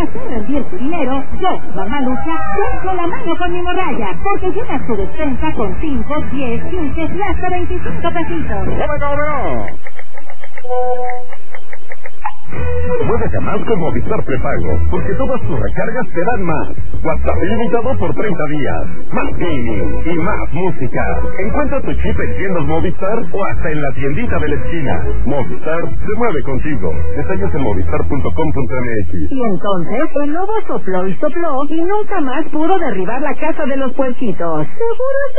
hacer rendir tu dinero, yo, Mamá Lucha, tengo la mano con mi morralla, porque llenas tu despensa con 5, 10, 15 y hasta 25 pesitos. Puedes ganar con Movistar Prepago, porque todas tus recargas te dan más. WhatsApp ilimitado por 30 días. Más gaming y más música. Encuentra tu chip en tiendas Movistar o hasta en la tiendita de la esquina. Movistar se mueve contigo. Detalles en movistar.com.mx. Y entonces el lobo sopló y nunca más pudo derribar la casa de los puerquitos. Seguro